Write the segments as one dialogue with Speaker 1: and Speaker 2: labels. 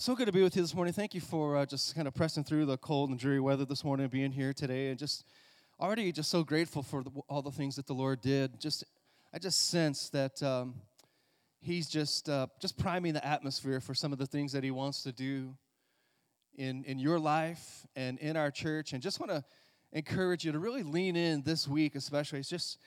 Speaker 1: So good to be with you this morning. Thank you for just kind of pressing through the cold and dreary weather this morning and being here today. And just already just so grateful for all the things that the Lord did. I just sense that He's just priming the atmosphere for some of the things that He wants to do in your life and in our church. And just want to encourage you to really lean in this week, especially.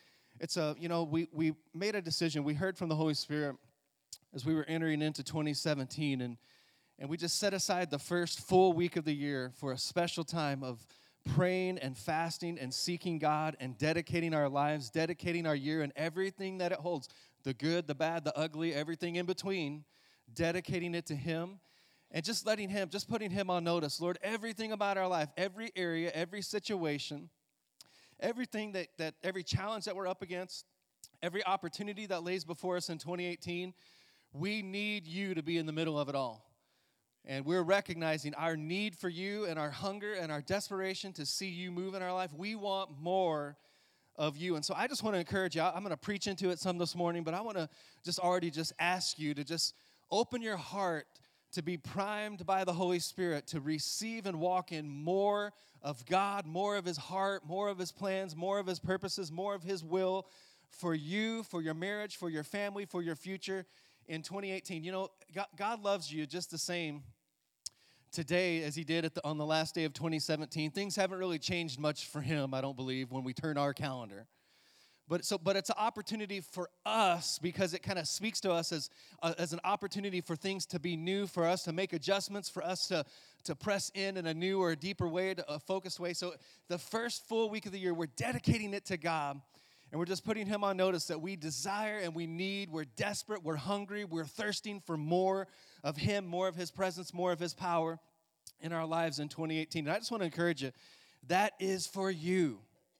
Speaker 1: We made a decision. We heard from the Holy Spirit as we were entering into 2017, and we just set aside the first full week of the year for a special time of praying and fasting and seeking God and dedicating our lives, dedicating our year and everything that it holds, the good, the bad, the ugly, everything in between, dedicating it to Him and just putting Him on notice. Lord, everything about our life, every area, every situation, everything every challenge that we're up against, every opportunity that lays before us in 2018, we need You to be in the middle of it all. And we're recognizing our need for You and our hunger and our desperation to see You move in our life. We want more of You. And so I just want to encourage you. I'm going to preach into it some this morning, but I want to just ask you to just open your heart to be primed by the Holy Spirit to receive and walk in more of God, more of His heart, more of His plans, more of His purposes, more of His will for you, for your marriage, for your family, for your future in 2018. You know, God loves you just the same today as He did on the last day of 2017. Things haven't really changed much for Him, I don't believe, when we turn our calendar. But it's an opportunity for us because it kind of speaks to us as an opportunity for things to be new, for us to make adjustments, for us to press in a new or a deeper way, a focused way. So the first full week of the year, we're dedicating it to God, and we're just putting Him on notice that we desire and we need, we're desperate, we're hungry, we're thirsting for more of Him, more of His presence, more of His power in our lives in 2018. And I just want to encourage you, that is for you.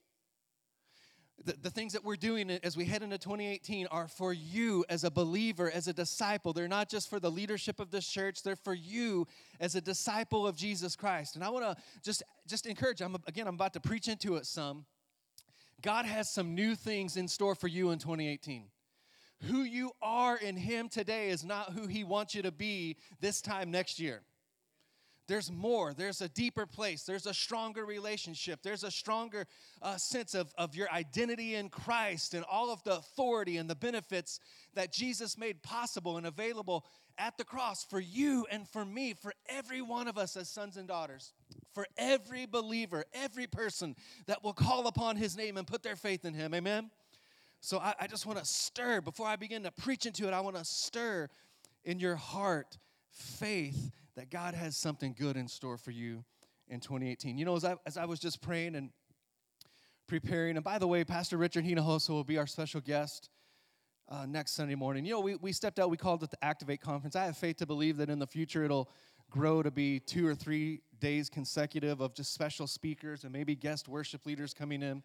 Speaker 1: The things that we're doing as we head into 2018 are for you as a believer, as a disciple. They're not just for the leadership of this church. They're for you as a disciple of Jesus Christ. And I want to just encourage you. I'm about to preach into it some. God has some new things in store for you in 2018. Who you are in Him today is not who He wants you to be this time next year. There's more. There's a deeper place. There's a stronger relationship. There's a stronger sense of your identity in Christ and all of the authority and the benefits that Jesus made possible and available at the cross for you and for me, for every one of us as sons and daughters, for every believer, every person that will call upon His name and put their faith in Him. Amen? So I just want to stir, before I begin to preach into it, I want to stir in your heart faith that God has something good in store for you in 2018. You know, as I was just praying and preparing, and by the way, Pastor Richard Hinojosa will be our special guest next Sunday morning. You know, we stepped out, we called it the Activate Conference. I have faith to believe that in the future it'll grow to be 2 or 3 days consecutive of just special speakers and maybe guest worship leaders coming in.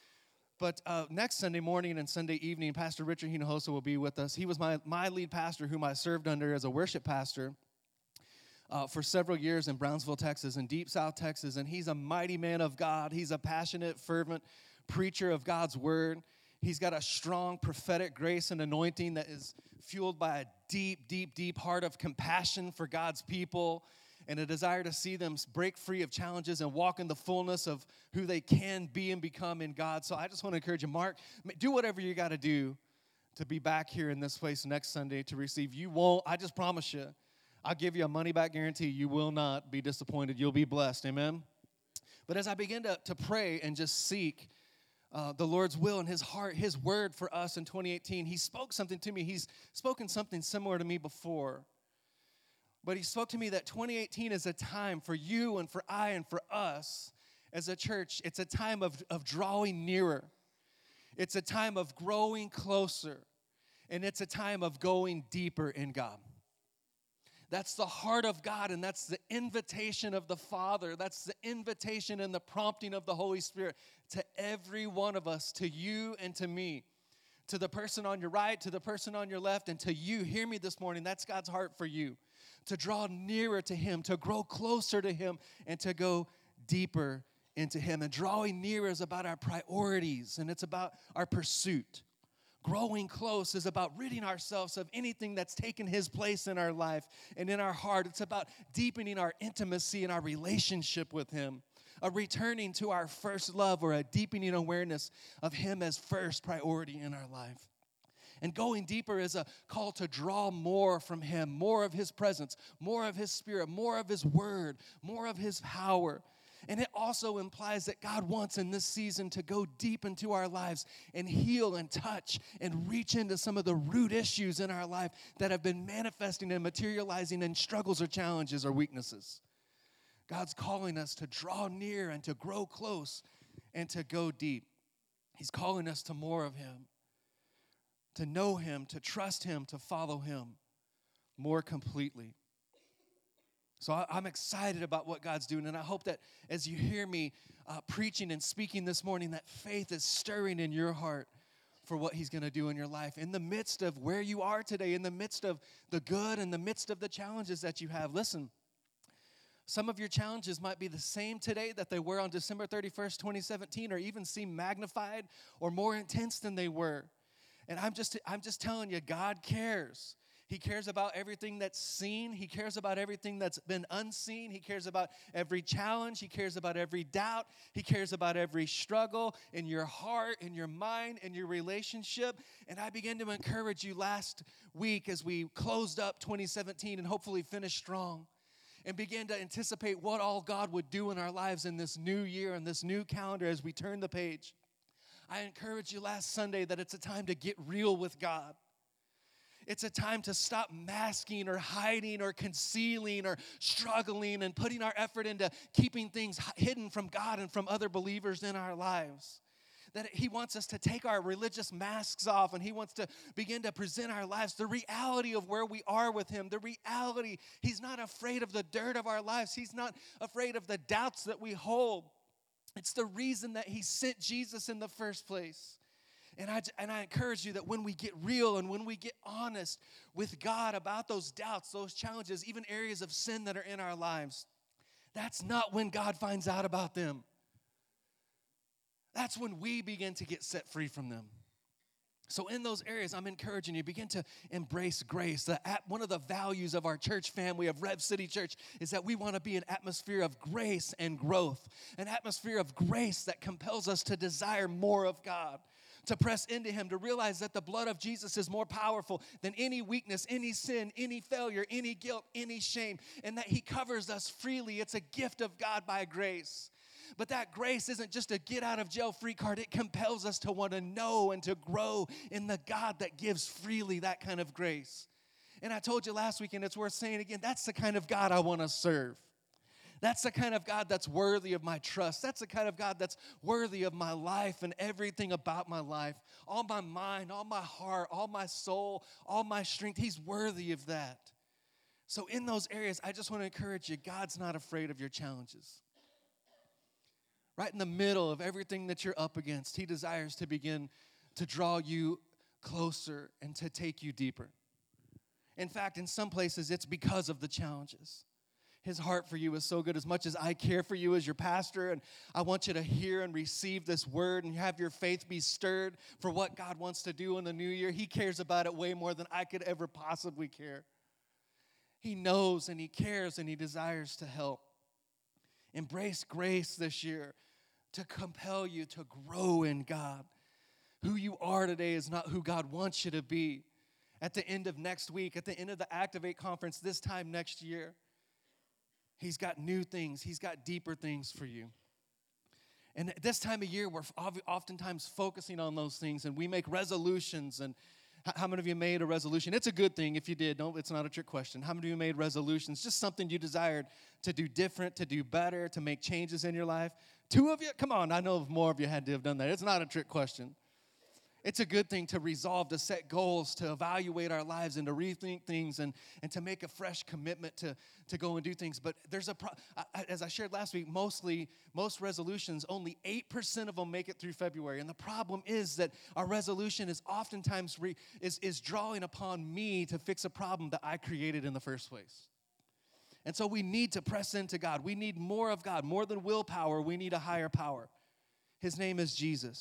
Speaker 1: But next Sunday morning and Sunday evening, Pastor Richard Hinojosa will be with us. He was my lead pastor, whom I served under as a worship pastor for several years in Brownsville, Texas, and Deep South Texas, and he's a mighty man of God. He's a passionate, fervent preacher of God's word. He's got a strong prophetic grace and anointing that is fueled by a deep, deep, deep heart of compassion for God's people and a desire to see them break free of challenges and walk in the fullness of who they can be and become in God. So I just want to encourage you, Mark, do whatever you got to do to be back here in this place next Sunday to receive. You won't, I just promise you, I'll give you a money-back guarantee. You will not be disappointed. You'll be blessed. Amen? But as I begin to pray and just seek the Lord's will and His heart, His word for us in 2018, He spoke something to me. He's spoken something similar to me before. But He spoke to me that 2018 is a time for you and for I and for us as a church. It's a time of drawing nearer. It's a time of growing closer. And it's a time of going deeper in God. That's the heart of God, and that's the invitation of the Father. That's the invitation and the prompting of the Holy Spirit to every one of us, to you and to me, to the person on your right, to the person on your left, and to you. Hear me this morning. That's God's heart for you, to draw nearer to Him, to grow closer to Him, and to go deeper into Him. And drawing nearer is about our priorities, and it's about our pursuit. growing close is about ridding ourselves of anything that's taken his place in our life and in our heart. It's about deepening our intimacy and our relationship with him, a returning to our first love, or a deepening awareness of him as first priority in our life. And going deeper is a call to draw more from him, more of his presence, more of his spirit, more of his word, more of his power. And it also implies that God wants in this season to go deep into our lives and heal and touch and reach into some of the root issues in our life that have been manifesting and materializing in struggles or challenges or weaknesses. God's calling us to draw near and to grow close and to go deep. He's calling us to more of him, to know him, to trust him, to follow him more completely. So I'm excited about what God's doing, and I hope that as you hear me preaching and speaking this morning, that faith is stirring in your heart for what he's going to do in your life. In the midst of where you are today, in the midst of the good, in the midst of the challenges that you have, listen, some of your challenges might be the same today that they were on December 31st, 2017, or even seem magnified or more intense than they were. And I'm just telling you, God cares. He cares about everything that's seen. He cares about everything that's been unseen. He cares about every challenge. He cares about every doubt. He cares about every struggle in your heart, in your mind, in your relationship. And I began to encourage you last week as we closed up 2017 and hopefully finished strong, and began to anticipate what all God would do in our lives in this new year and this new calendar as we turn the page. I encouraged you last Sunday that it's a time to get real with God. It's a time to stop masking or hiding or concealing or struggling and putting our effort into keeping things hidden from God and from other believers in our lives. That he wants us to take our religious masks off, and he wants to begin to present our lives, the reality of where we are with him, the reality. He's not afraid of the dirt of our lives. He's not afraid of the doubts that we hold. It's the reason that he sent Jesus in the first place. And I encourage you that when we get real and when we get honest with God about those doubts, those challenges, even areas of sin that are in our lives, that's not when God finds out about them. That's when we begin to get set free from them. So in those areas, I'm encouraging you, begin to embrace grace. One of the values of our church family, of Rev City Church, is that we want to be an atmosphere of grace and growth, an atmosphere of grace that compels us to desire more of God, to press into him, to realize that the blood of Jesus is more powerful than any weakness, any sin, any failure, any guilt, any shame, and that he covers us freely. It's a gift of God by grace. But that grace isn't just a get-out-of-jail-free card. It compels us to want to know and to grow in the God that gives freely that kind of grace. And I told you last week, and it's worth saying again, that's the kind of God I want to serve. That's the kind of God that's worthy of my trust. That's the kind of God that's worthy of my life and everything about my life. All my mind, all my heart, all my soul, all my strength. He's worthy of that. So in those areas, I just want to encourage you, God's not afraid of your challenges. Right in the middle of everything that you're up against, he desires to begin to draw you closer and to take you deeper. In fact, in some places, it's because of the challenges. His heart for you is so good. As much as I care for you as your pastor, and I want you to hear and receive this word and have your faith be stirred for what God wants to do in the new year, he cares about it way more than I could ever possibly care. He knows and he cares and he desires to help. Embrace grace this year to compel you to grow in God. Who you are today is not who God wants you to be. At the end of next week, at the end of the Activate conference this time next year, he's got new things. He's got deeper things for you. And at this time of year, we're oftentimes focusing on those things, and we make resolutions. And how many of you made a resolution? It's a good thing if you did. No, it's not a trick question. How many of you made resolutions? Just something you desired to do different, to do better, to make changes in your life. 2 of you? Come on, I know more of you had to have done that. It's not a trick question. It's a good thing to resolve, to set goals, to evaluate our lives, and to rethink things, and to make a fresh commitment to go and do things. But there's as I shared last week, most resolutions, only 8% of them make it through February. And the problem is that our resolution is oftentimes is drawing upon me to fix a problem that I created in the first place. And so we need to press into God. We need more of God, more than willpower. We need a higher power. His name is Jesus.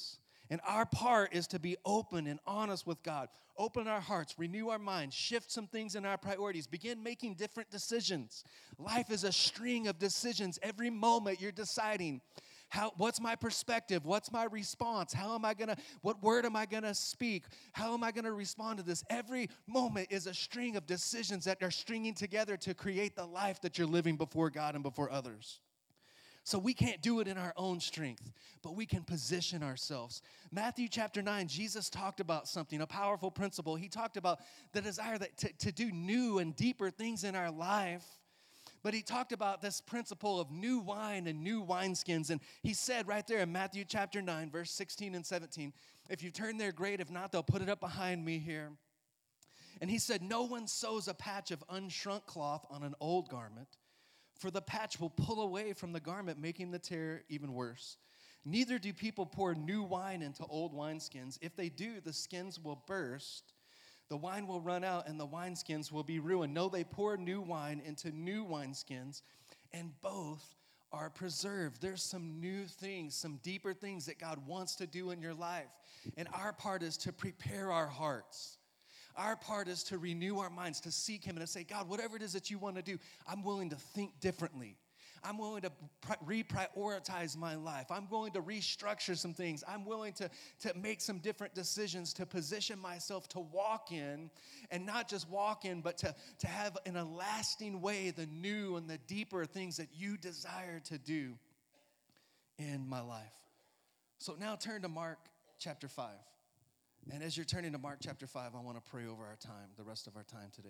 Speaker 1: And our part is to be open and honest with God. Open our hearts, renew our minds, shift some things in our priorities, begin making different decisions. Life is a string of decisions. Every moment you're deciding, what's my perspective? What's my response? What word am I gonna speak? How am I gonna respond to this? Every moment is a string of decisions that are stringing together to create the life that you're living before God and before others. So we can't do it in our own strength, but we can position ourselves. Matthew chapter 9, Jesus talked about something, a powerful principle. He talked about the desire to do new and deeper things in our life. But he talked about this principle of new wine and new wineskins. And he said right there in Matthew chapter 9, verse 16 and 17, if you turn there, great. If not, they'll put it up behind me here. And he said, no one sews a patch of unshrunk cloth on an old garment, for the patch will pull away from the garment, making the tear even worse. Neither do people pour new wine into old wineskins. If they do, the skins will burst, the wine will run out, and the wineskins will be ruined. No, they pour new wine into new wineskins, and both are preserved. There's some new things, some deeper things that God wants to do in your life. And our part is to prepare our hearts. Our part is to renew our minds, to seek Him, and to say, God, whatever it is that you want to do, I'm willing to think differently. I'm willing to reprioritize my life. I'm willing to restructure some things. I'm willing to make some different decisions, to position myself to walk in, and not just walk in, but to have in a lasting way the new and the deeper things that you desire to do in my life. So now turn to Mark chapter 5. And as you're turning to Mark chapter 5, I want to pray over our time, the rest of our time today.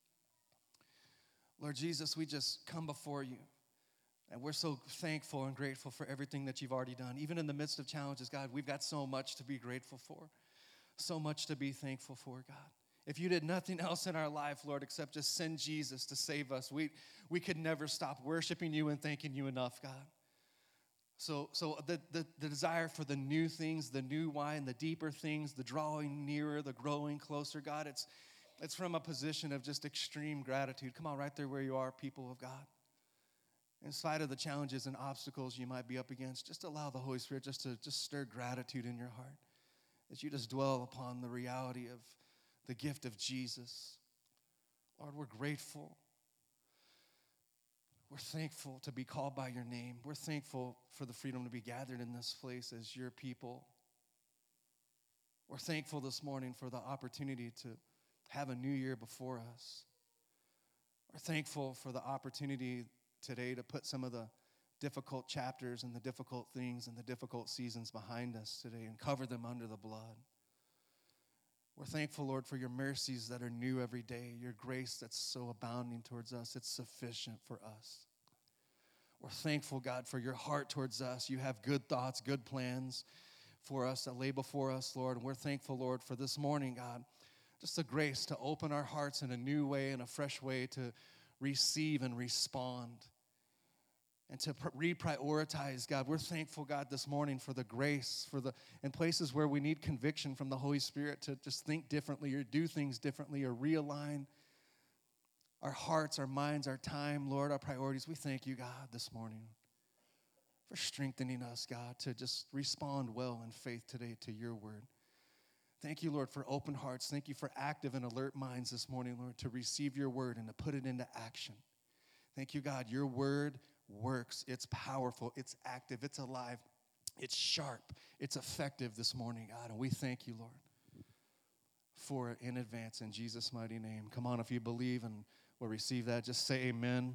Speaker 1: Lord Jesus, we just come before you. And we're so thankful and grateful for everything that you've already done. Even in the midst of challenges, God, we've got so much to be grateful for. So much to be thankful for, God. If you did nothing else in our life, Lord, except just send Jesus to save us, we could never stop worshiping you and thanking you enough, God. So the desire for the new things, the new wine, the deeper things, the drawing nearer, the growing closer, God, it's from a position of just extreme gratitude. Come on, right there where you are, people of God. In spite of the challenges and obstacles you might be up against, just allow the Holy Spirit just to stir gratitude in your heart. As you just dwell upon the reality of the gift of Jesus. Lord, we're grateful. We're thankful to be called by your name. We're thankful for the freedom to be gathered in this place as your people. We're thankful this morning for the opportunity to have a new year before us. We're thankful for the opportunity today to put some of the difficult chapters and the difficult things and the difficult seasons behind us today and cover them under the blood. We're thankful, Lord, for your mercies that are new every day, your grace that's so abounding towards us. It's sufficient for us. We're thankful, God, for your heart towards us. You have good thoughts, good plans for us that lay before us, Lord. And we're thankful, Lord, for this morning, God, just the grace to open our hearts in a new way, in a fresh way, to receive and respond and to reprioritize, God. We're thankful, God, this morning for the grace, in places where we need conviction from the Holy Spirit to just think differently or do things differently or realign our hearts, our minds, our time, Lord, our priorities. We thank you, God, this morning for strengthening us, God, to just respond well in faith today to your word. Thank you, Lord, for open hearts. Thank you for active and alert minds this morning, Lord, to receive your word and to put it into action. Thank you, God. Your word works. It's powerful. It's active. It's alive. It's sharp. It's effective this morning, God. And we thank you, Lord, for it in advance in Jesus' mighty name. Come on, if you believe and will receive that, just say amen.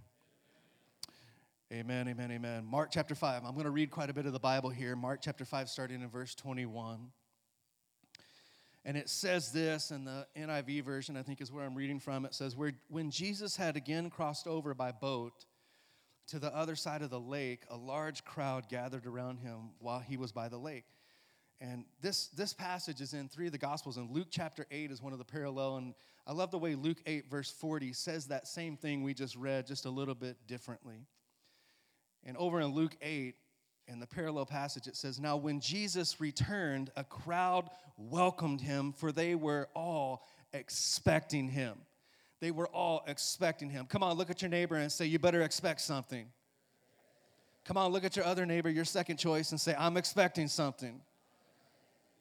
Speaker 1: Amen, amen, amen. Mark chapter 5. I'm going to read quite a bit of the Bible here. Mark chapter 5, starting in verse 21. And it says this in the NIV version, I think is where I'm reading from. It says, when Jesus had again crossed over by boat to the other side of the lake, a large crowd gathered around him while he was by the lake. And this passage is in 3 of the Gospels, and Luke chapter 8 is one of the parallel. And I love the way Luke 8, verse 40 says that same thing we just read, just a little bit differently. And over in Luke 8, in the parallel passage, it says, now when Jesus returned, a crowd welcomed him, for they were all expecting him. They were all expecting him. Come on, look at your neighbor and say, you better expect something. Come on, look at your other neighbor, your second choice, and say, I'm expecting something.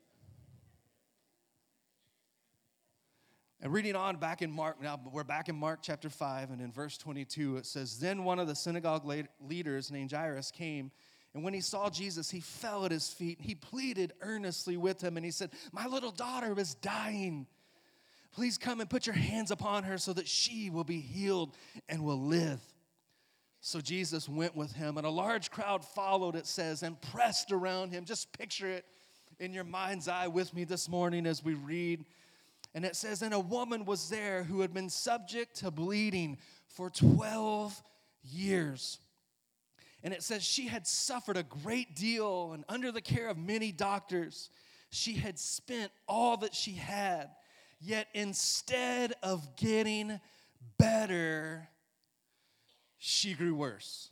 Speaker 1: And reading on back in Mark, now we're back in Mark chapter 5, and in verse 22 it says, "Then one of the synagogue leaders named Jairus came, and when he saw Jesus, he fell at his feet. He pleaded earnestly with him, and he said, 'My little daughter is dying. Please come and put your hands upon her so that she will be healed and will live.' So Jesus went with him, and a large crowd followed, it says, and pressed around him." Just picture it in your mind's eye with me this morning as we read. And it says, "And a woman was there who had been subject to bleeding for 12 years. And it says she had suffered a great deal, and under the care of many doctors, she had spent all that she had. Yet instead of getting better, she grew worse.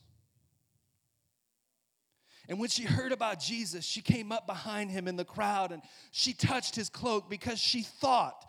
Speaker 1: And when she heard about Jesus, she came up behind him in the crowd, and she touched his cloak because she thought,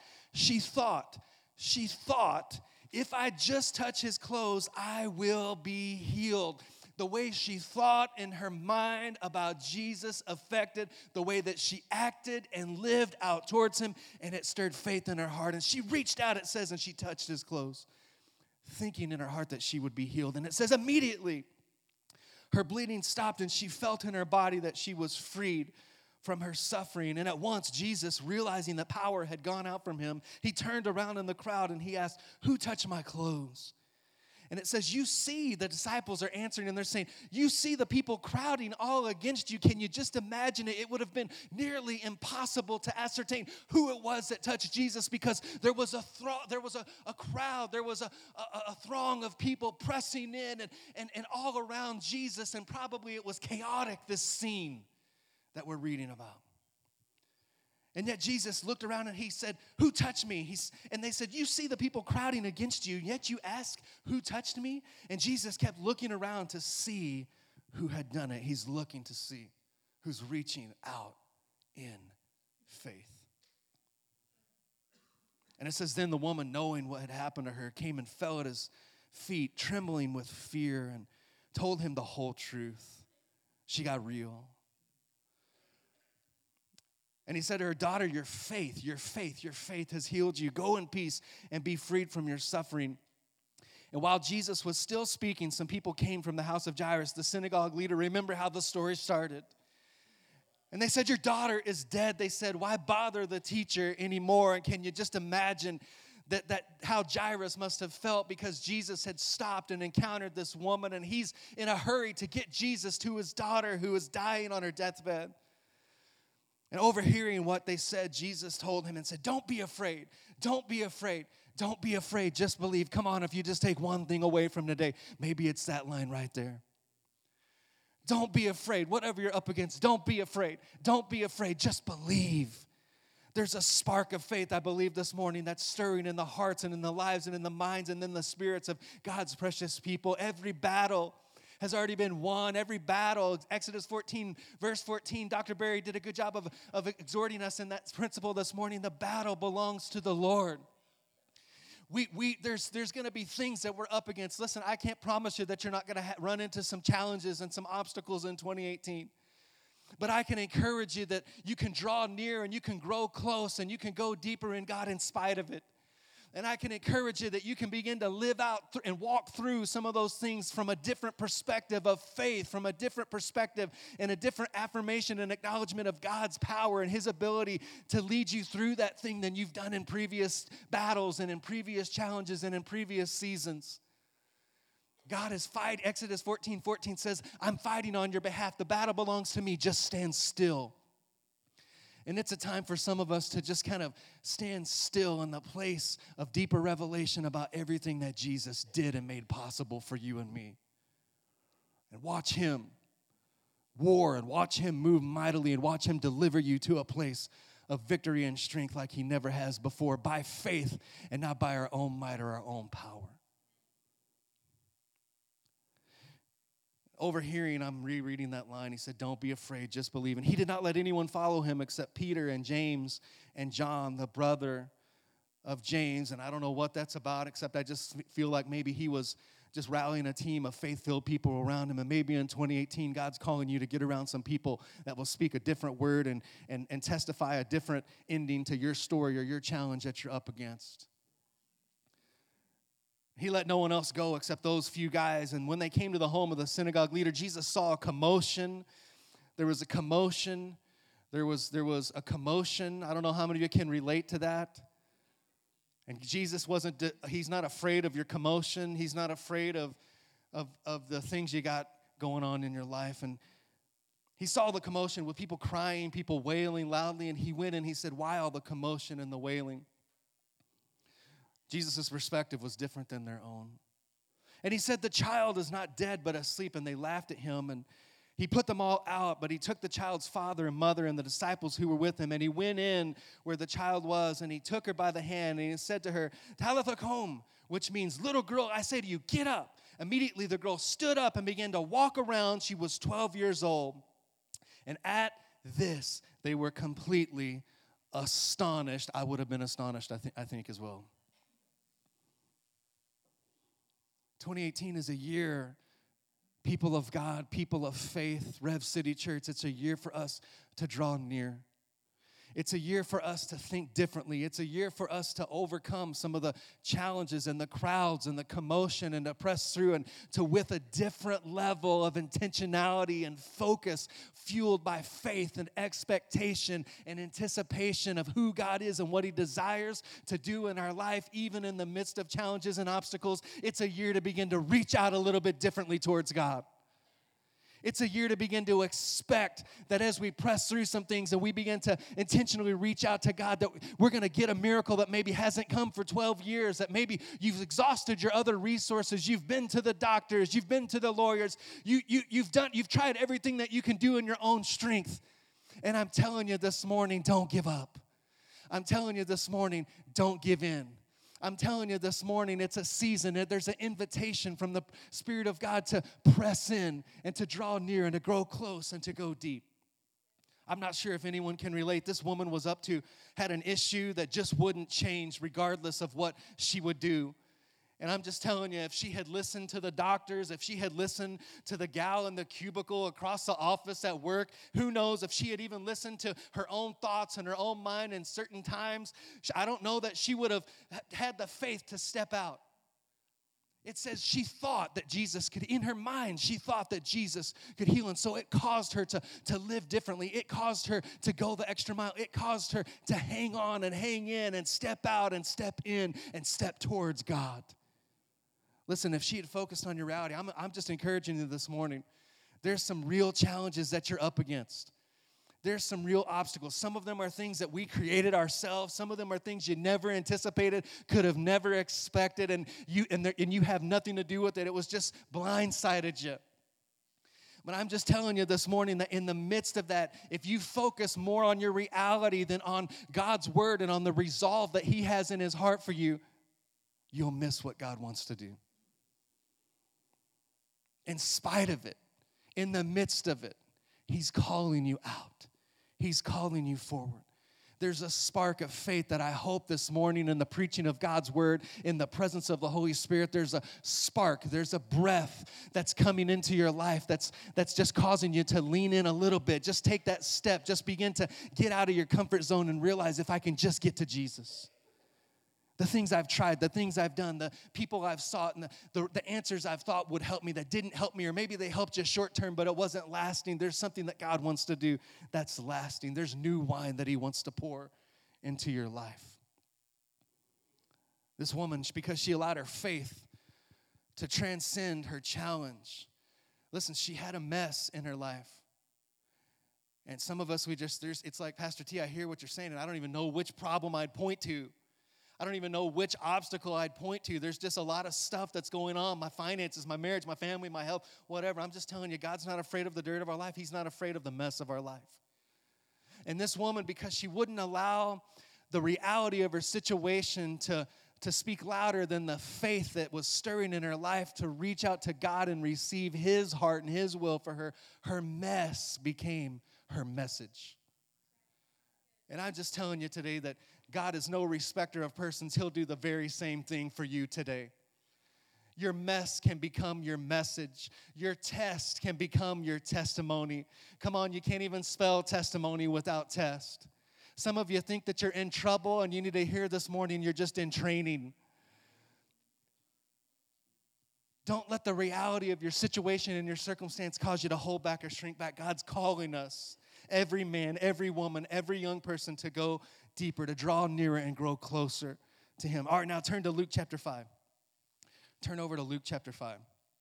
Speaker 1: if I just touch his clothes, I will be healed." The way she thought in her mind about Jesus affected the way that she acted and lived out towards him, and it stirred faith in her heart. And she reached out, it says, and she touched his clothes, thinking in her heart that she would be healed. And it says immediately her bleeding stopped, and she felt in her body that she was freed from her suffering. And at once Jesus, realizing that power had gone out from him, he turned around in the crowd and he asked, "Who touched my clothes?" And it says, you see, the disciples are answering, and they're saying, you see the people crowding all against you. Can you just imagine it? It would have been nearly impossible to ascertain who it was that touched Jesus, because there was a crowd, there was a throng of people pressing in and all around Jesus, and probably it was chaotic, this scene that we're reading about. And yet Jesus looked around and he said, "Who touched me?" And they said, "You see the people crowding against you, yet you ask, 'Who touched me?'" And Jesus kept looking around to see who had done it. He's looking to see who's reaching out in faith. And it says, then the woman, knowing what had happened to her, came and fell at his feet, trembling with fear, and told him the whole truth. She got real. And he said to her, "Daughter, your faith has healed you. Go in peace and be freed from your suffering." And while Jesus was still speaking, some people came from the house of Jairus, the synagogue leader. Remember how the story started. And they said, "Your daughter is dead." They said, "Why bother the teacher anymore?" And can you just imagine that how Jairus must have felt, because Jesus had stopped and encountered this woman, and he's in a hurry to get Jesus to his daughter who is dying on her deathbed. And overhearing what they said, Jesus told him and said, "Don't be afraid. Don't be afraid. Don't be afraid. Just believe." Come on, if you just take one thing away from today, maybe it's that line right there. Don't be afraid. Whatever you're up against, don't be afraid. Don't be afraid. Just believe. There's a spark of faith, I believe, this morning that's stirring in the hearts and in the lives and in the minds and in the spirits of God's precious people. Every battle has already been won. Every battle, Exodus 14, verse 14, Dr. Barry did a good job of exhorting us in that principle this morning. The battle belongs to the Lord. There's going to be things that we're up against. Listen, I can't promise you that you're not going to run into some challenges and some obstacles in 2018. But I can encourage you that you can draw near and you can grow close and you can go deeper in God in spite of it. And I can encourage you that you can begin to live out and walk through some of those things from a different perspective of faith, from a different perspective and a different affirmation and acknowledgement of God's power and his ability to lead you through that thing than you've done in previous battles and in previous challenges and in previous seasons. God is fighting. Exodus 14:14 says, "I'm fighting on your behalf. The battle belongs to me. Just stand still." And it's a time for some of us to just kind of stand still in the place of deeper revelation about everything that Jesus did and made possible for you and me. And watch him war and watch him move mightily and watch him deliver you to a place of victory and strength like he never has before, by faith and not by our own might or our own power. Overhearing, I'm rereading that line. He said, "Don't be afraid, just believe." And he did not let anyone follow him except Peter and James and John, the brother of James. And I don't know what that's about, except I just feel like maybe he was just rallying a team of faith-filled people around him. And maybe in 2018, God's calling you to get around some people that will speak a different word and testify a different ending to your story or your challenge that you're up against. He let no one else go except those few guys. And when they came to the home of the synagogue leader, Jesus saw a commotion. There was a commotion. There was a commotion. I don't know how many of you can relate to that. And Jesus he's not afraid of your commotion. He's not afraid of the things you got going on in your life. And he saw the commotion with people crying, people wailing loudly, and he went and he said, why all the commotion and the wailing? Jesus' perspective was different than their own. And he said, the child is not dead but asleep, and they laughed at him. And he put them all out, but he took the child's father and mother and the disciples who were with him, and he went in where the child was, and he took her by the hand, and he said to her, Talitha kum, which means, little girl, I say to you, get up. Immediately the girl stood up and began to walk around. She was 12 years old. And at this, they were completely astonished. I would have been astonished, I think as well. 2018 is a year, people of God, people of faith, Rev City Church, it's a year for us to draw near. It's a year for us to think differently. It's a year for us to overcome some of the challenges and the crowds and the commotion and to press through and to with a different level of intentionality and focus fueled by faith and expectation and anticipation of who God is and what He desires to do in our life, even in the midst of challenges and obstacles. It's a year to begin to reach out a little bit differently towards God. It's a year to begin to expect that as we press through some things and we begin to intentionally reach out to God, that we're going to get a miracle that maybe hasn't come for 12 years, that maybe you've exhausted your other resources, you've been to the doctors, you've been to the lawyers, you've tried everything that you can do in your own strength. And I'm telling you this morning, don't give up. I'm telling you this morning, don't give in. I'm telling you this morning, it's a season. There's an invitation from the Spirit of God to press in and to draw near and to grow close and to go deep. I'm not sure if anyone can relate. This woman had an issue that just wouldn't change regardless of what she would do. And I'm just telling you, if she had listened to the doctors, if she had listened to the gal in the cubicle across the office at work, who knows if she had even listened to her own thoughts and her own mind in certain times, I don't know that she would have had the faith to step out. It says she thought that Jesus could, in her mind, she thought that Jesus could heal. And so it caused her to live differently. It caused her to go the extra mile. It caused her to hang on and hang in and step out and step in and step towards God. Listen, if she had focused on your reality, I'm just encouraging you this morning. There's some real challenges that you're up against. There's some real obstacles. Some of them are things that we created ourselves. Some of them are things you never anticipated, could have never expected, and you have nothing to do with it. It was just blindsided you. But I'm just telling you this morning that in the midst of that, if you focus more on your reality than on God's word and on the resolve that He has in His heart for you, you'll miss what God wants to do. In spite of it, in the midst of it, He's calling you out. He's calling you forward. There's a spark of faith that I hope this morning in the preaching of God's word, in the presence of the Holy Spirit, there's a spark, there's a breath that's coming into your life that's just causing you to lean in a little bit. Just take that step. Just begin to get out of your comfort zone and realize if I can just get to Jesus. The things I've tried, the things I've done, the people I've sought, and the answers I've thought would help me that didn't help me, or maybe they helped just short term, but it wasn't lasting. There's something that God wants to do that's lasting. There's new wine that He wants to pour into your life. This woman, because she allowed her faith to transcend her challenge. Listen, she had a mess in her life. And some of us, it's like, Pastor T, I hear what you're saying, and I don't even know which problem I'd point to. I don't even know which obstacle I'd point to. There's just a lot of stuff that's going on. My finances, my marriage, my family, my health, whatever. I'm just telling you, God's not afraid of the dirt of our life. He's not afraid of the mess of our life. And this woman, because she wouldn't allow the reality of her situation to speak louder than the faith that was stirring in her life to reach out to God and receive His heart and His will for her, her mess became her message. And I'm just telling you today that God is no respecter of persons. He'll do the very same thing for you today. Your mess can become your message. Your test can become your testimony. Come on, you can't even spell testimony without test. Some of you think that you're in trouble and you need to hear this morning you're just in training. Don't let the reality of your situation and your circumstance cause you to hold back or shrink back. God's calling us, every man, every woman, every young person, to go deeper, to draw nearer and grow closer to him. All right, now turn to Luke chapter 5. Turn over to Luke chapter 5.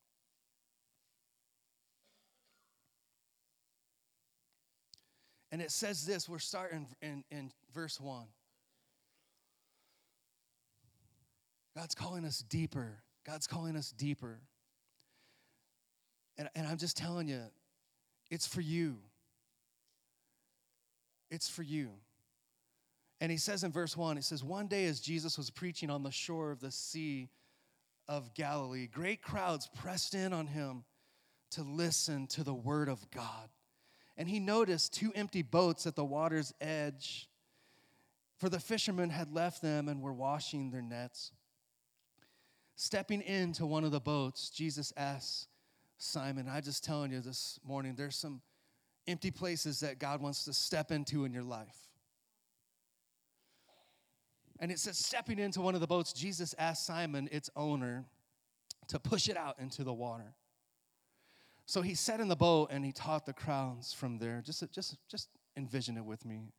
Speaker 1: And it says this, we're starting in verse 1. God's calling us deeper. God's calling us deeper. And I'm just telling you, it's for you. It's for you. And he says in verse 1, he says, one day as Jesus was preaching on the shore of the Sea of Galilee, great crowds pressed in on him to listen to the word of God. And he noticed 2 empty boats at the water's edge, for the fishermen had left them and were washing their nets. Stepping into one of the boats, Jesus asked Simon, I'm just telling you this morning, there's some empty places that God wants to step into in your life. And it says, stepping into one of the boats, Jesus asked Simon, its owner, to push it out into the water. So he sat in the boat and he taught the crowds from there. Just envision it with me.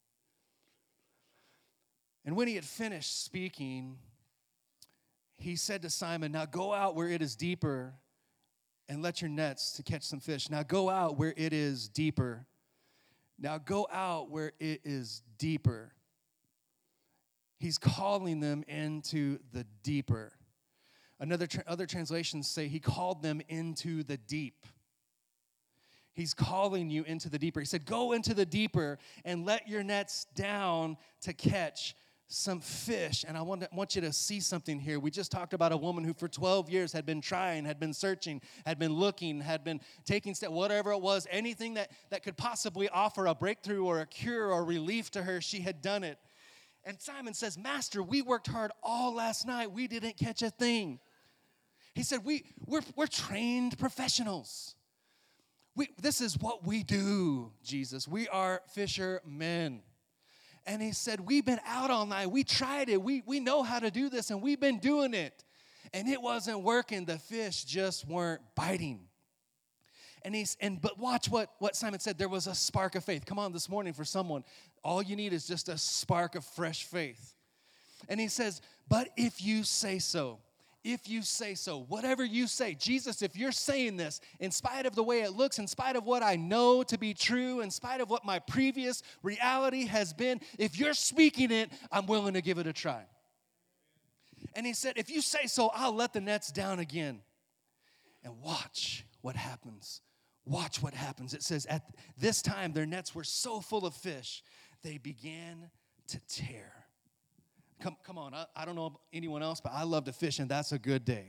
Speaker 1: And when he had finished speaking, he said to Simon, now go out where it is deeper and let your nets to catch some fish. Now go out where it is deeper. Now go out where it is deeper. He's calling them into the deeper. Other translations say he called them into the deep. He's calling you into the deeper. He said, go into the deeper and let your nets down to catch some fish. And I want you to see something here. We just talked about a woman who for 12 years had been trying, had been searching, had been looking, had been taking steps, whatever it was, anything that could possibly offer a breakthrough or a cure or relief to her, she had done it. And Simon says, Master, we worked hard all last night. We didn't catch a thing. He said, we're trained professionals. This is what we do, Jesus. We are fishermen. And he said, we've been out all night. We tried it. We know how to do this, and we've been doing it. And it wasn't working. The fish just weren't biting. But watch what Simon said. There was a spark of faith. Come on, this morning for someone, all you need is just a spark of fresh faith. And he says, but if you say so, whatever you say, Jesus, if you're saying this, in spite of the way it looks, in spite of what I know to be true, in spite of what my previous reality has been, if you're speaking it, I'm willing to give it a try. And he said, if you say so, I'll let the nets down again. And watch what happens. Watch what happens. It says, at this time, their nets were so full of fish, they began to tear. Come on, I don't know anyone else, but I love to fish, and that's a good day.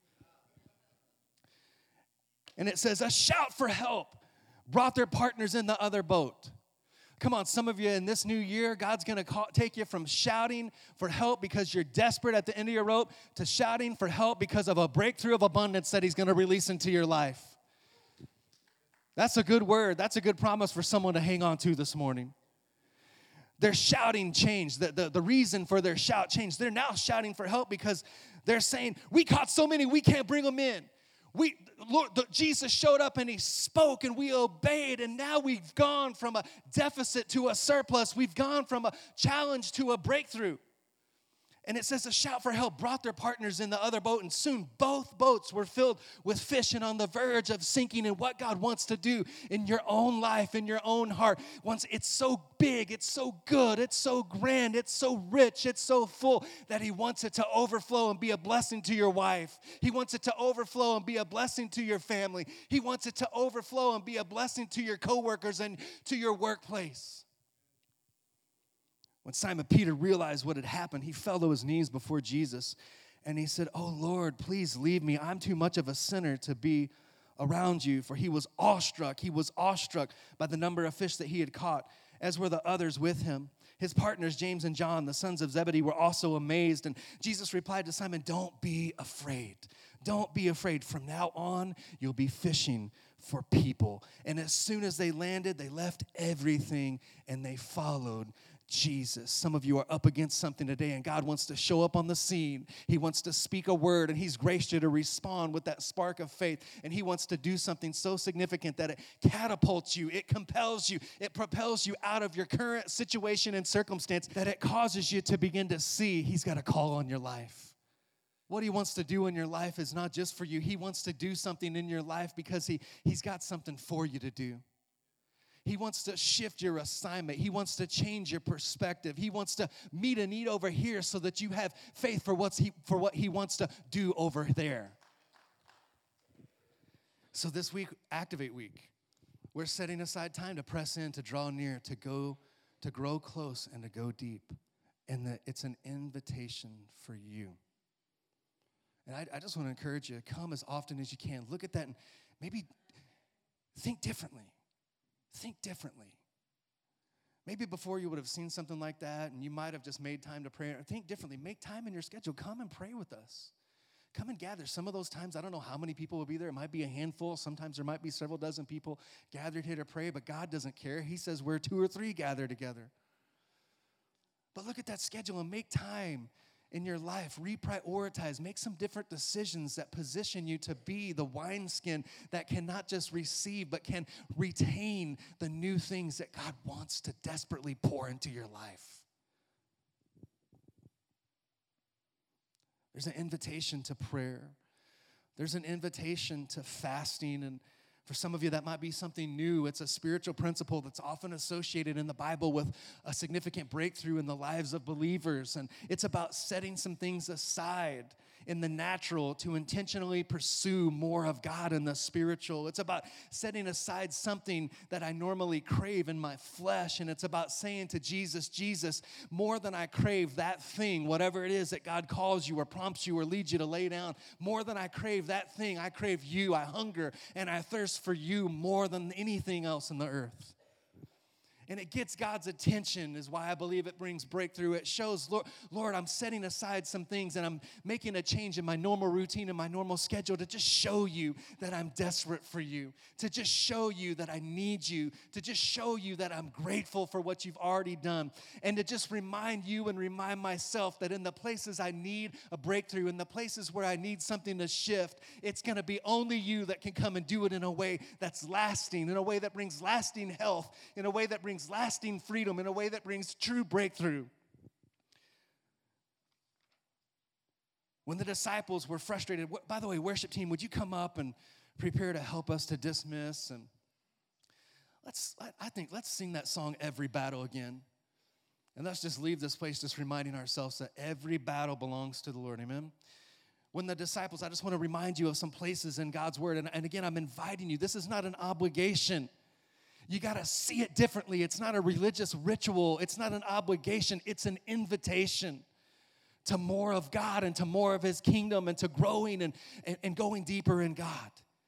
Speaker 1: And it says, a shout for help brought their partners in the other boat. Come on, some of you in this new year, God's going to take you from shouting for help because you're desperate at the end of your rope to shouting for help because of a breakthrough of abundance that he's going to release into your life. That's a good word. That's a good promise for someone to hang on to this morning. Their shouting changed. The reason for their shout changed. They're now shouting for help because they're saying, we caught so many, we can't bring them in. Jesus showed up and he spoke and we obeyed, and now we've gone from a deficit to a surplus. We've gone from a challenge to a breakthrough. And it says a shout for help brought their partners in the other boat, and soon both boats were filled with fish and on the verge of sinking. And what God wants to do in your own life, in your own heart, once it's so big, it's so good, it's so grand, it's so rich, it's so full that he wants it to overflow and be a blessing to your wife. He wants it to overflow and be a blessing to your family. He wants it to overflow and be a blessing to your coworkers and to your workplace. When Simon Peter realized what had happened, he fell to his knees before Jesus, and he said, oh, Lord, please leave me. I'm too much of a sinner to be around you. For he was awestruck. He was awestruck by the number of fish that he had caught, as were the others with him. His partners, James and John, the sons of Zebedee, were also amazed. And Jesus replied to Simon, don't be afraid. Don't be afraid. From now on, you'll be fishing for people. And as soon as they landed, they left everything and they followed Jesus. Some of you are up against something today, and God wants to show up on the scene. He wants to speak a word, and He's graced you to respond with that spark of faith. And He wants to do something so significant that it catapults you, it compels you, it propels you out of your current situation and circumstance, that it causes you to begin to see He's got a call on your life. What He wants to do in your life is not just for you. He wants to do something in your life because He's got something for you to do. He wants to shift your assignment. He wants to change your perspective. He wants to meet a need over here so that you have faith for what He wants to do over there. So this week, Activate Week, we're setting aside time to press in, to draw near, to grow close, and to go deep. And it's an invitation for you. And I just want to encourage you, come as often as you can. Look at that and maybe think differently. Think differently. Maybe before you would have seen something like that and you might have just made time to pray. Think differently. Make time in your schedule. Come and pray with us. Come and gather. Some of those times, I don't know how many people will be there. It might be a handful. Sometimes there might be several dozen people gathered here to pray, but God doesn't care. He says where 2 or 3 gather together. But look at that schedule and make time in your life. Reprioritize. Make some different decisions that position you to be the wineskin that can not just receive, but can retain the new things that God wants to desperately pour into your life. There's an invitation to prayer. There's an invitation to fasting, and for some of you, that might be something new. It's a spiritual principle that's often associated in the Bible with a significant breakthrough in the lives of believers. And it's about setting some things aside in the natural to intentionally pursue more of God in the spiritual. It's about setting aside something that I normally crave in my flesh. And it's about saying to Jesus, Jesus, more than I crave that thing, whatever it is that God calls you or prompts you or leads you to lay down, more than I crave that thing, I crave you. I hunger and I thirst for you more than anything else in the earth. And it gets God's attention is why I believe it brings breakthrough. It shows, Lord, I'm setting aside some things and I'm making a change in my normal routine and my normal schedule to just show you that I'm desperate for you, to just show you that I need you, to just show you that I'm grateful for what you've already done, and to just remind you and remind myself that in the places I need a breakthrough, in the places where I need something to shift, it's going to be only you that can come and do it in a way that's lasting, in a way that brings lasting health, in a way that brings lasting freedom, in a way that brings true breakthrough. When the disciples were frustrated, by the way, worship team, would you come up and prepare to help us to dismiss? And let's sing that song, Every Battle, again. And let's just leave this place just reminding ourselves that every battle belongs to the Lord, amen? When the disciples, I just want to remind you of some places in God's word. And again, I'm inviting you. This is not an obligation. You got to see it differently. It's not a religious ritual. It's not an obligation. It's an invitation to more of God and to more of His kingdom and to growing and going deeper in God.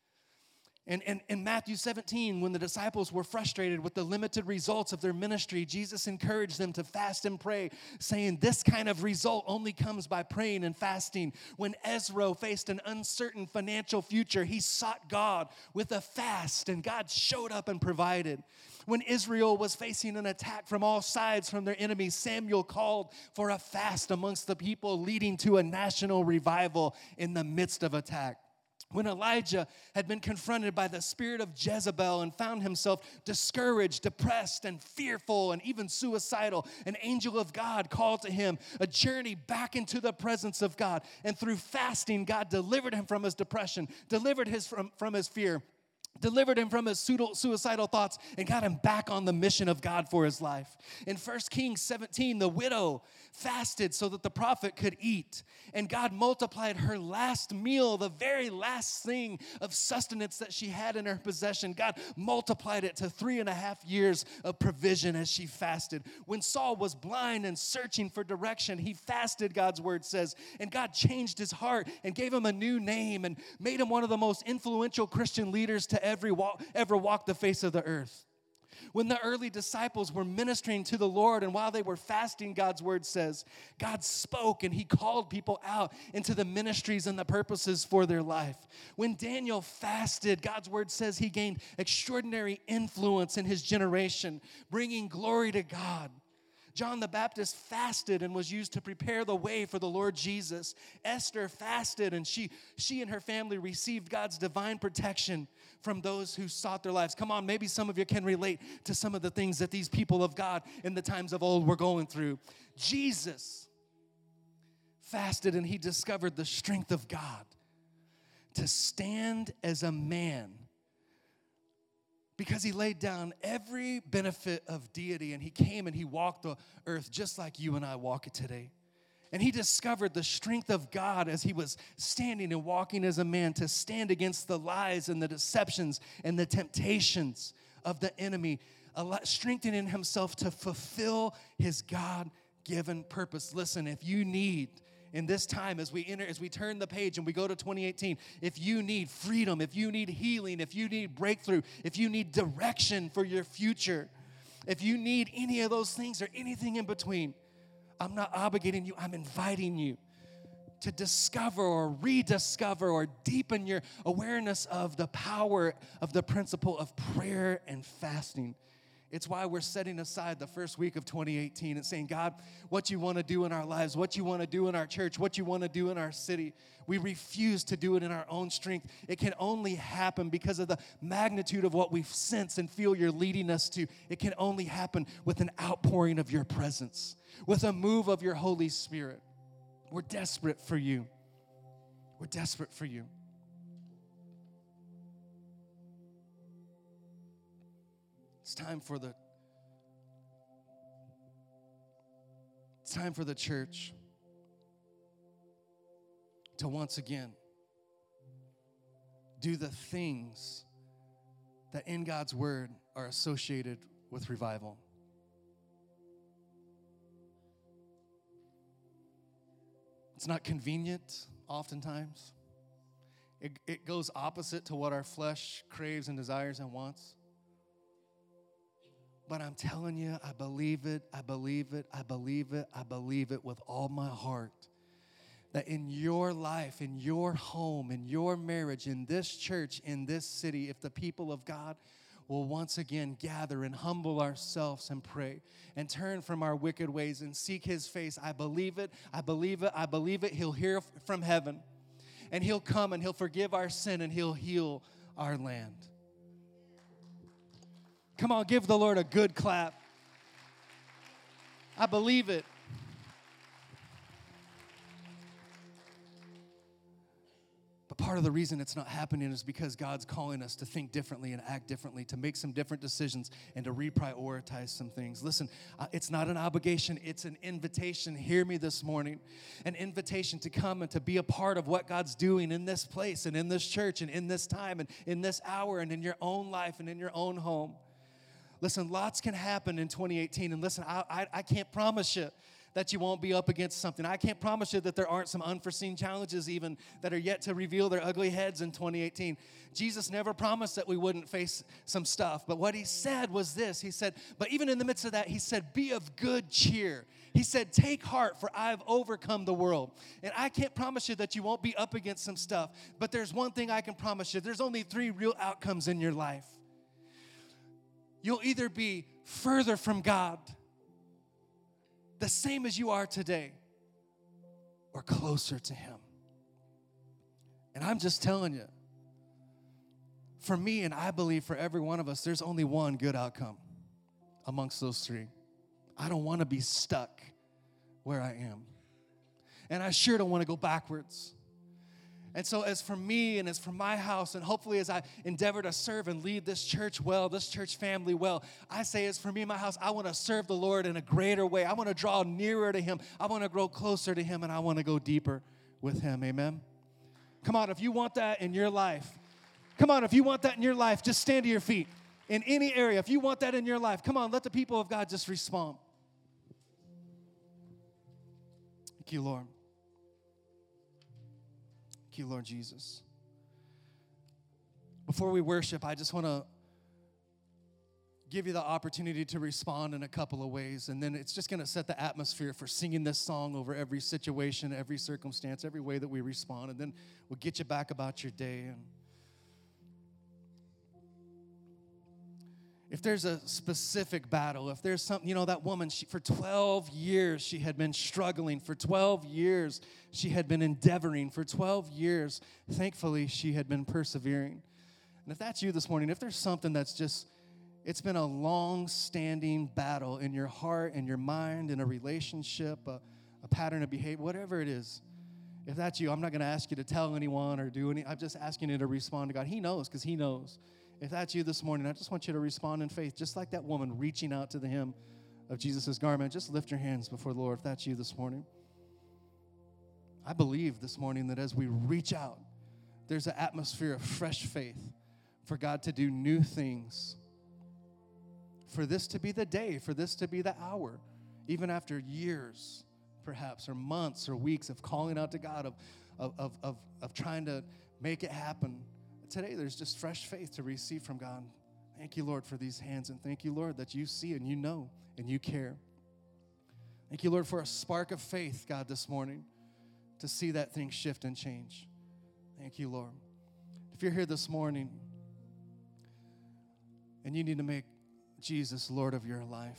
Speaker 1: And in Matthew 17, when the disciples were frustrated with the limited results of their ministry, Jesus encouraged them to fast and pray, saying this kind of result only comes by praying and fasting. When Ezra faced an uncertain financial future, he sought God with a fast, and God showed up and provided. When Israel was facing an attack from all sides from their enemies, Samuel called for a fast amongst the people, leading to a national revival in the midst of attack. When Elijah had been confronted by the spirit of Jezebel and found himself discouraged, depressed, and fearful, and even suicidal, an angel of God called to him a journey back into the presence of God. And through fasting, God delivered him from his depression, delivered him from his fear, delivered him from his suicidal thoughts, and got him back on the mission of God for his life. In 1 Kings 17, the widow fasted so that the prophet could eat, and God multiplied her last meal, the very last thing of sustenance that she had in her possession. God multiplied it to 3.5 years of provision as she fasted. When Saul was blind and searching for direction, he fasted, God's word says, and God changed his heart and gave him a new name and made him one of the most influential Christian leaders to ever walk the face of the earth. When the early disciples were ministering to the Lord and while they were fasting, God's word says, God spoke and He called people out into the ministries and the purposes for their life. When Daniel fasted, God's word says he gained extraordinary influence in his generation, bringing glory to God. John the Baptist fasted and was used to prepare the way for the Lord Jesus. Esther fasted, and she and her family received God's divine protection from those who sought their lives. Come on, maybe some of you can relate to some of the things that these people of God in the times of old were going through. Jesus fasted, and he discovered the strength of God to stand as a man, because he laid down every benefit of deity, and he came and he walked the earth just like you and I walk it today. And he discovered the strength of God as he was standing and walking as a man to stand against the lies and the deceptions and the temptations of the enemy, strengthening himself to fulfill his God-given purpose. Listen, if you need, in this time, as we turn the page and we go to 2018, if you need freedom, if you need healing, if you need breakthrough, if you need direction for your future, if you need any of those things or anything in between, I'm not obligating you, I'm inviting you to discover or rediscover or deepen your awareness of the power of the principle of prayer and fasting. It's why we're setting aside the first week of 2018 and saying, God, what you want to do in our lives, what you want to do in our church, what you want to do in our city. We refuse to do it in our own strength. It can only happen because of the magnitude of what we sense and feel you're leading us to. It can only happen with an outpouring of your presence, with a move of your Holy Spirit. We're desperate for you. We're desperate for you. It's time for the church to once again do the things that in God's word are associated with revival. It's not convenient oftentimes. It goes opposite to what our flesh craves and desires and wants. But I'm telling you, I believe it, I believe it, I believe it, I believe it with all my heart. That in your life, in your home, in your marriage, in this church, in this city, if the people of God will once again gather and humble ourselves and pray and turn from our wicked ways and seek his face, I believe it, I believe it, I believe it. He'll hear from heaven, and he'll come and he'll forgive our sin and he'll heal our land. Come on, give the Lord a good clap. I believe it. But part of the reason it's not happening is because God's calling us to think differently and act differently, to make some different decisions and to reprioritize some things. Listen, it's not an obligation, it's an invitation. Hear me this morning. An invitation to come and to be a part of what God's doing in this place and in this church and in this time and in this hour and in your own life and in your own home. Listen, lots can happen in 2018. And listen, I can't promise you that you won't be up against something. I can't promise you that there aren't some unforeseen challenges even that are yet to reveal their ugly heads in 2018. Jesus never promised that we wouldn't face some stuff. But what he said was this. He said, but even in the midst of that, he said, be of good cheer. He said, take heart, for I have overcome the world. And I can't promise you that you won't be up against some stuff. But there's one thing I can promise you. There's only 3 real outcomes in your life. You'll either be further from God, the same as you are today, or closer to him. And I'm just telling you, for me, and I believe for every one of us, there's only one good outcome amongst those 3. I don't want to be stuck where I am. And I sure don't want to go backwards. And so as for me and as for my house, and hopefully as I endeavor to serve and lead this church well, this church family well, I say as for me and my house, I want to serve the Lord in a greater way. I want to draw nearer to him. I want to grow closer to him, and I want to go deeper with him. Amen? Come on, if you want that in your life, just stand to your feet. In any area, if you want that in your life, come on, let the people of God just respond. Thank you, Lord. Thank you, Lord Jesus. Before we worship, I just want to give you the opportunity to respond in a couple of ways, and then it's just going to set the atmosphere for singing this song over every situation, every circumstance, every way that we respond, and then we'll get you back about your day. And if there's a specific battle, if there's something, that woman, for 12 years, she had been struggling. For 12 years, she had been endeavoring. For 12 years, thankfully, she had been persevering. And if that's you this morning, if there's something that's just, it's been a long-standing battle in your heart, in your mind, in a relationship, a pattern of behavior, whatever it is, if that's you, I'm not going to ask you to tell anyone or do any, I'm just asking you to respond to God. He knows, because he knows. If that's you this morning, I just want you to respond in faith, just like that woman reaching out to the hem of Jesus' garment. Just lift your hands before the Lord if that's you this morning. I believe this morning that as we reach out, there's an atmosphere of fresh faith for God to do new things, for this to be the day, for this to be the hour, even after years, perhaps, or months or weeks of calling out to God, of trying to make it happen. Today, there's just fresh faith to receive from God. Thank you, Lord, for these hands, and thank you, Lord, that you see and you know and you care. Thank you, Lord, for a spark of faith, God, this morning to see that thing shift and change. Thank you, Lord. If you're here this morning and you need to make Jesus Lord of your life,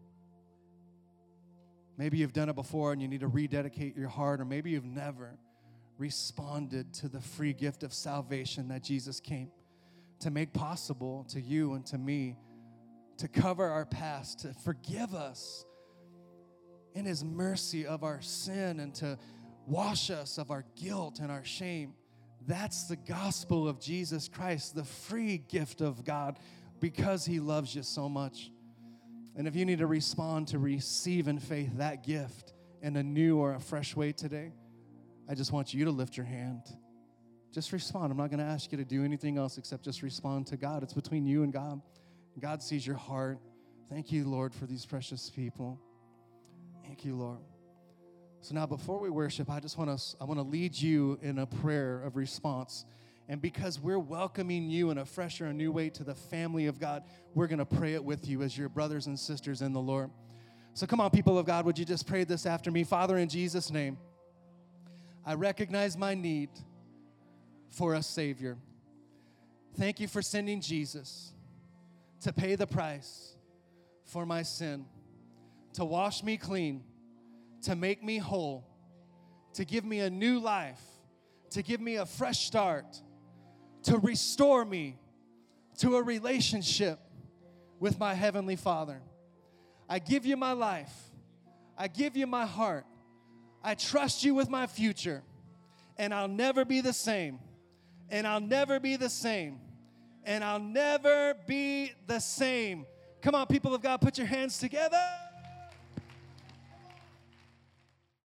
Speaker 1: maybe you've done it before and you need to rededicate your heart, or maybe you've never responded to the free gift of salvation that Jesus came to make possible to you and to me, to cover our past, to forgive us in his mercy of our sin, and to wash us of our guilt and our shame. That's the gospel of Jesus Christ, the free gift of God, because he loves you so much. And if you need to respond to receive in faith that gift in a new or a fresh way today, I just want you to lift your hand. Just respond. I'm not going to ask you to do anything else except just respond to God. It's between you and God. God sees your heart. Thank you, Lord, for these precious people. Thank you, Lord. So now before we worship, I want to lead you in a prayer of response. And because we're welcoming you in a fresh or a new way to the family of God, we're going to pray it with you as your brothers and sisters in the Lord. So come on, people of God, would you just pray this after me? Father, in Jesus' name, I recognize my need for a Savior. Thank you for sending Jesus to pay the price for my sin, to wash me clean, to make me whole, to give me a new life, to give me a fresh start, to restore me to a relationship with my Heavenly Father. I give you my life. I give you my heart. I trust you with my future, and I'll never be the same, and I'll never be the same, and I'll never be the same. Come on, people of God, put your hands together.